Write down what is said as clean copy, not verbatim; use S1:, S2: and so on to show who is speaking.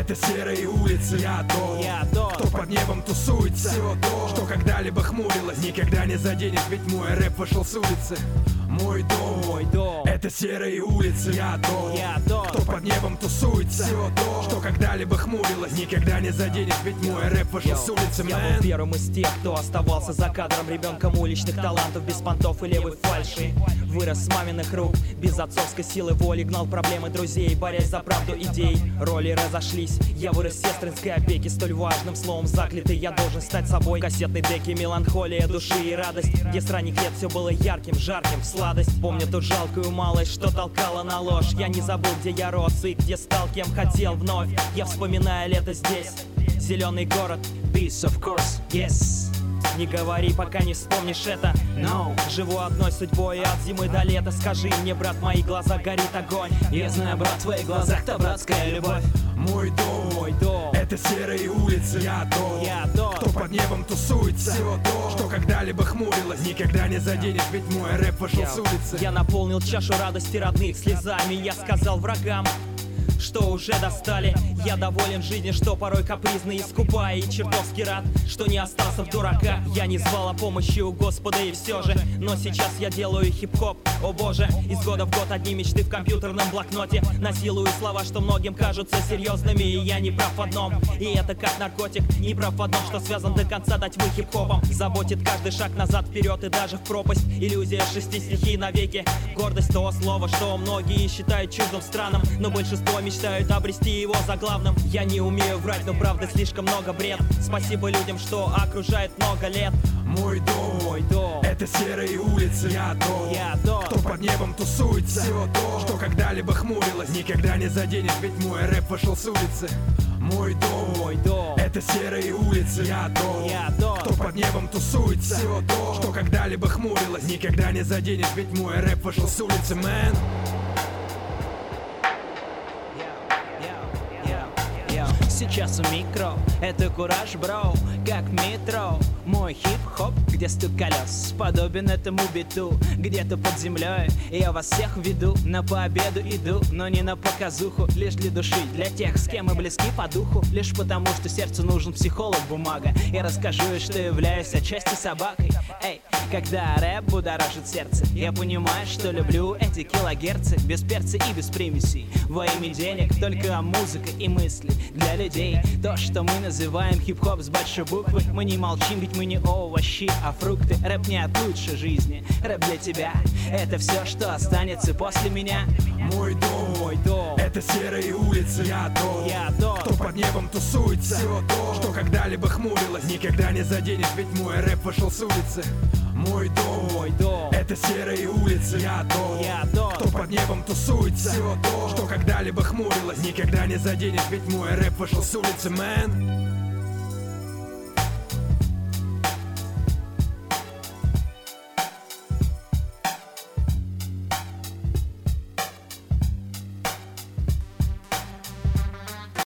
S1: Это серые улицы, я тот, кто под небом тусуется. Все то, что когда-либо хмурилось, никогда не заденет, ведь мой рэп вышел с улицы. Мой дом, это серые улицы, я тот, кто под небом тусуется. Все то, что когда-либо хмурилось, никогда не заденет, ведь мой рэп вышел с улицы,
S2: Я был первым из тех, кто оставался за кадром, ребенком уличных талантов, без понтов и левой фальши. Вырос с маминых рук, без отцовской силы воли, гнал проблемы друзей, борясь за правду идей. Роли разошлись, я вырос в сестринской опеке, столь важным словом заклятый я должен стать собой. Кассетные деки, меланхолия души и радость, где с ранних лет все было ярким, жарким, в сладость. Помню ту жалкую малость, что толкала на ложь. Я не забыл, где я рос и где стал, кем хотел вновь. Я вспоминаю лето здесь, зеленый город, peace of course, yes. Не говори, пока не вспомнишь это, no. Живу одной судьбой от зимы до лета. Скажи мне, брат, в моих глазах горит огонь. Я знаю, брат, в твоих глазах-то братская любовь.
S1: Мой дом, это серые улицы, я тот, кто под небом тусуется. Все то, что когда-либо хмурилось, никогда не заденет, ведь мой рэп вышел с улицы.
S2: Я наполнил чашу радости родных слезами. Я сказал врагам, что уже достали. Я доволен жизнью, что порой капризный и скупая, и чертовски рад, что не остался в дураках. Я не звал о помощи у Господа и все же, но сейчас я делаю хип-хоп, о боже. Из года в год одни мечты в компьютерном блокноте. Насилую слова, что многим кажутся серьезными, и я не прав в одном, и это как наркотик. Не прав в одном, что связан до конца до тьмы хип-хопом. Заботит каждый шаг назад, вперед и даже в пропасть. Иллюзия 6 стихий навеки. Гордость то слово, что многие считают чуждым странным, но большинство мечтают обрести его заглавным. Я не умею врать, но правда слишком много бред. Спасибо людям, что окружает много лет.
S1: Мой дом, это серые улицы, я тот, кто под небом тусуется. Все то, что когда-либо хмурилось, никогда не заденет, ведь мой рэп вышел с улицы. Мой дом, это серые улицы, я тот, кто под небом тусуется. Все то, что когда-либо хмурилось, никогда не заденет, ведь мой рэп вышел с улицы, мэн.
S3: Сейчас у микро, это кураж, бро, как метро. Мой хип-хоп, где стук колес, подобен этому биту. Где-то под землей я вас всех веду, на победу иду, но не на показуху. Лишь для души, для тех, с кем мы близки по духу. Лишь потому, что сердцу нужен психолог, бумага. Я расскажу, что являюсь отчасти собакой. Эй, когда рэп будоражит сердце, я понимаю, что люблю эти килогерцы. Без перца и без примесей, во имя денег, только музыка и мысли для людей. То, что мы называем хип-хоп с большой буквы. Мы не молчим, ведь мы не овощи, а фрукты. Рэп не от лучшей жизни, рэп для тебя. Это все, что останется после меня.
S1: Мой дом, это серые улицы, я тот, кто под небом тусуется. Все то, что когда-либо хмурилось, никогда не заденет, ведь мой рэп вышел с улицы. Мой дом, это серые улицы, я тот, кто под небом тусуется. Все то, что когда-либо хмурилось, никогда не заденет, ведь мой рэп вышел с улицы, мэн.